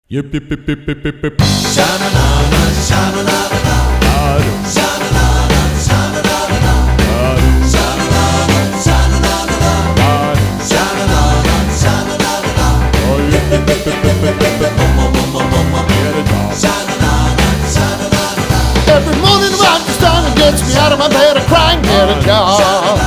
Yip yip yip yip yip yip yip. Sha-na-na-na, sha-na-na-na-na. Sha-na-na-na, sha-na-na-na-na. Sha-na-na-na, sha-na-na-na-na. Sha-na-na-na, sha-na-na-na-na. Yip yip yip yip yip yip yip. Sha-na-na-na, sha-na-na-na-na. Every morning rock the sun and gets me out of my bed. I cry and get a job.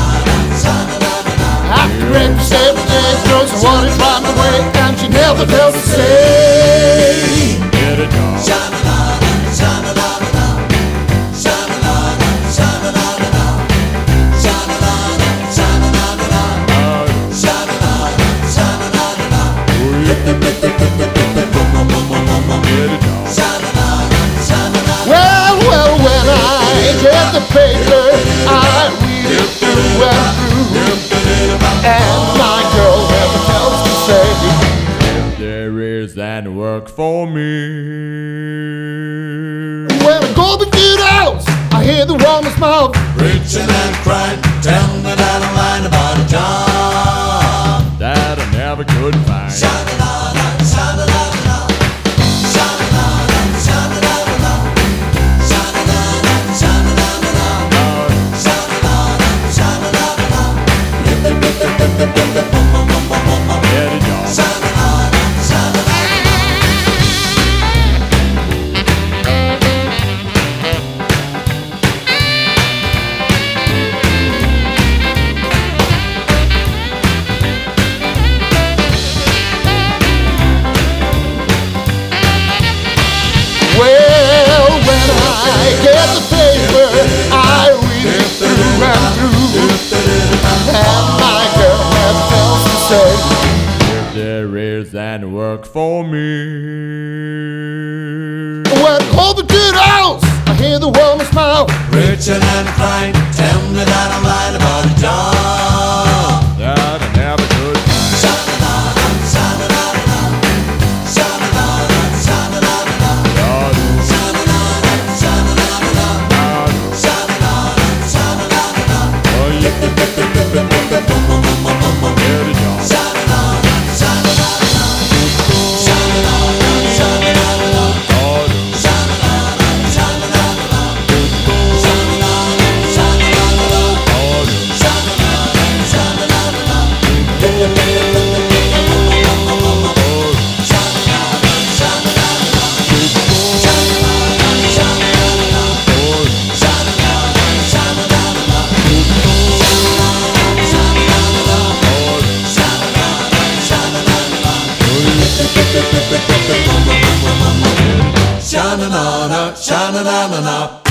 After breakfast every day, throws the water right my way, and she never tells a say. Get a job. Sha-na-na-na, sha-na-na-na-na. Sha-na-na-na, sha-na-na-na-na. Sha-na-na-na, sha-na-na-na-na. Sha-na-na-na, sha-na-na-na-na. Yip yip yip yip yip yip yip. Get a job. Sha-na-na-na, sha-na-na-na. Well, when I get the paper, I read it through and through, and my girl never tells me say. If there is any work for me. When I go to the house, I hear the woman's mouth. Preaching and crying, tell me that I'm lying about a job. That I never could find. Sha-na-na-na, sha-na-na-na-na. Sha-na-na-na, sha-na-na-na-na. Sha-na-na-na, sha-na-na-na-na. Sha-na-na-na, sha-na-na-na-na. Yip, yip, yip, yip, yip, yip, yip, bum, bum, bum, bum, bum, bum. Get a job. Sha-na-na-na, sha-na-na-na-na. Well, when I get the paper, I read it through and through, and my girl never tells me say. If there is any work for me. When I go to the house, I hear the woman's mouth. Preaching and crying, tell me that I'm lying about a job. That I never could find. Sha-na-na-na, sha-na-na-na-na. Sha-na-na-na, sha-na-na-na-na. Sha-na-na-na, sha-na-na-na-na. Sha-na-na-na, sha-na-na-na-na. Yip yip yip yip yip yip yip. Bum, bum, bum, bum, bum, bum. Get a job. Sha-na-na-na, sha-na-na-na-na. Sha-na-na-na, sha-na-na-na-na. Sha-na-na-na, sha-na-na-na-na. Sha-na-na-na, sha-na-na-na-na. Sha-na-na-na, sha-na-na-na-na. Yip, yip, yip, yip, yip, yip, yip, yip, bum, bum, bum, bum, bum, bum. Sha-na-na-na, sha-na-na-na-na. Sha-na-na-na, sha-na-na-na-na. Sha-na-na-na, sha-na-na-na-na. Sha-na-na-na, sha-na-na-na-na.